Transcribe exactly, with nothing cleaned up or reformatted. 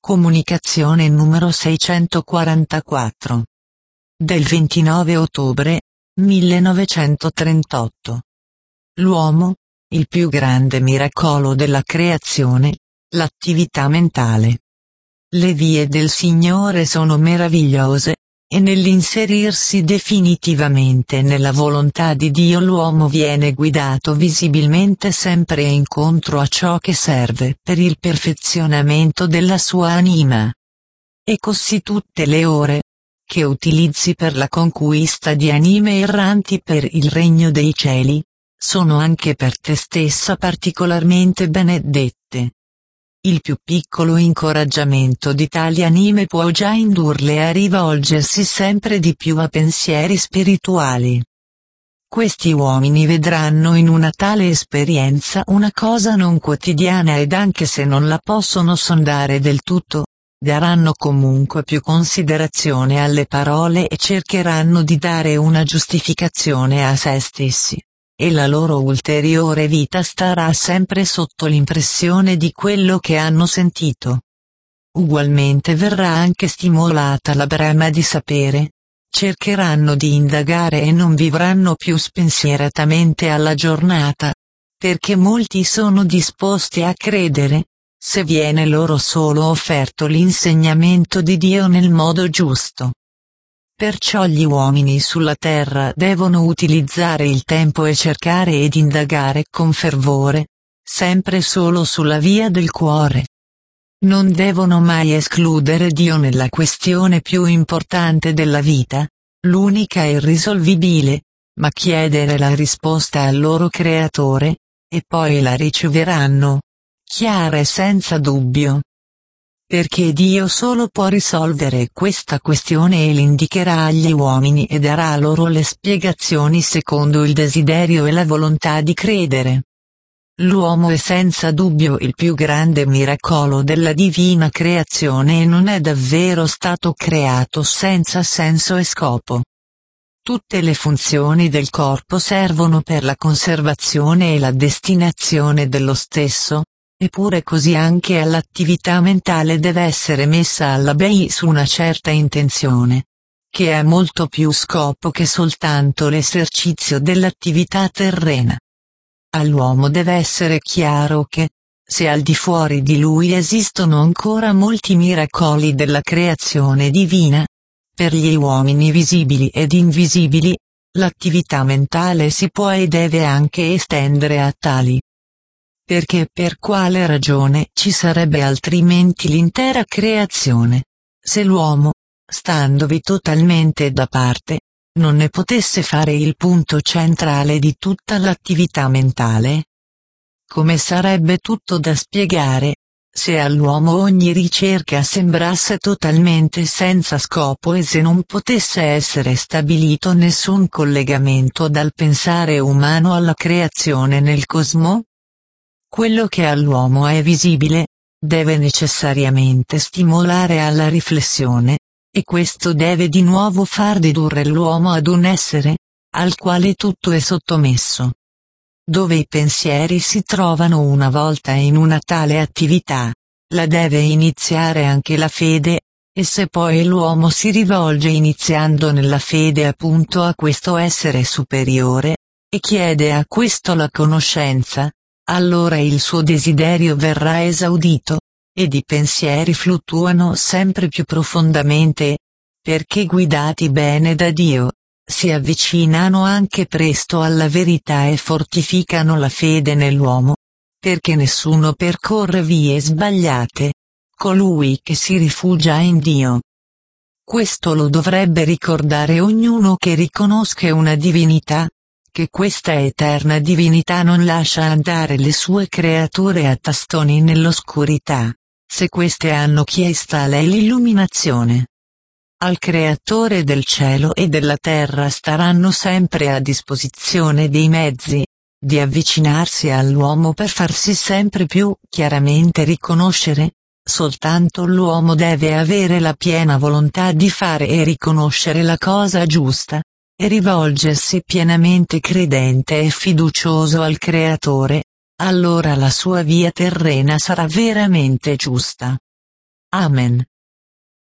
Comunicazione numero seicentoquarantaquattro. Del ventinove ottobre millenovecentotrentotto. L'uomo, il più grande miracolo della creazione, l'attività mentale. Le vie del Signore sono meravigliose, e nell'inserirsi definitivamente nella volontà di Dio l'uomo viene guidato visibilmente sempre incontro a ciò che serve per il perfezionamento della sua anima. E così tutte le ore che utilizzi per la conquista di anime erranti per il regno dei cieli, sono anche per te stessa particolarmente benedette. Il più piccolo incoraggiamento di tali anime può già indurle a rivolgersi sempre di più a pensieri spirituali. Questi uomini vedranno in una tale esperienza una cosa non quotidiana ed anche se non la possono sondare del tutto, daranno comunque più considerazione alle parole e cercheranno di dare una giustificazione a se stessi. E la loro ulteriore vita starà sempre sotto l'impressione di quello che hanno sentito. Ugualmente verrà anche stimolata la brama di sapere, cercheranno di indagare e non vivranno più spensieratamente alla giornata, perché molti sono disposti a credere, se viene loro solo offerto l'insegnamento di Dio nel modo giusto. Perciò gli uomini sulla terra devono utilizzare il tempo e cercare ed indagare con fervore, sempre solo sulla via del cuore. Non devono mai escludere Dio nella questione più importante della vita, l'unica e irrisolvibile, ma chiedere la risposta al loro Creatore, e poi la riceveranno, chiara e senza dubbio. Perché Dio solo può risolvere questa questione e l'indicherà agli uomini e darà loro le spiegazioni secondo il desiderio e la volontà di credere. L'uomo è senza dubbio il più grande miracolo della divina creazione e non è davvero stato creato senza senso e scopo. Tutte le funzioni del corpo servono per la conservazione e la destinazione dello stesso. Eppure così anche all'attività mentale deve essere messa alla base su una certa intenzione, che ha molto più scopo che soltanto l'esercizio dell'attività terrena. All'uomo deve essere chiaro che, se al di fuori di lui esistono ancora molti miracoli della creazione divina, per gli uomini visibili ed invisibili, l'attività mentale si può e deve anche estendere a tali. Perché per quale ragione ci sarebbe altrimenti l'intera creazione, se l'uomo, standovi totalmente da parte, non ne potesse fare il punto centrale di tutta l'attività mentale? Come sarebbe tutto da spiegare, se all'uomo ogni ricerca sembrasse totalmente senza scopo e se non potesse essere stabilito nessun collegamento dal pensare umano alla creazione nel cosmo? Quello che all'uomo è visibile, deve necessariamente stimolare alla riflessione, e questo deve di nuovo far dedurre l'uomo ad un essere, al quale tutto è sottomesso. Dove i pensieri si trovano una volta in una tale attività, la deve iniziare anche la fede, e se poi l'uomo si rivolge iniziando nella fede appunto a questo essere superiore, e chiede a questo la conoscenza, allora il suo desiderio verrà esaudito, ed i pensieri fluttuano sempre più profondamente, perché guidati bene da Dio, si avvicinano anche presto alla verità e fortificano la fede nell'uomo, perché nessuno percorre vie sbagliate, colui che si rifugia in Dio. Questo lo dovrebbe ricordare ognuno che riconosca una divinità, che questa eterna divinità non lascia andare le sue creature a tastoni nell'oscurità, se queste hanno chiesta a lei l'illuminazione. Al Creatore del cielo e della terra staranno sempre a disposizione dei mezzi, di avvicinarsi all'uomo per farsi sempre più chiaramente riconoscere, soltanto l'uomo deve avere la piena volontà di fare e riconoscere la cosa giusta, e rivolgersi pienamente credente e fiducioso al Creatore, allora la sua via terrena sarà veramente giusta. Amen.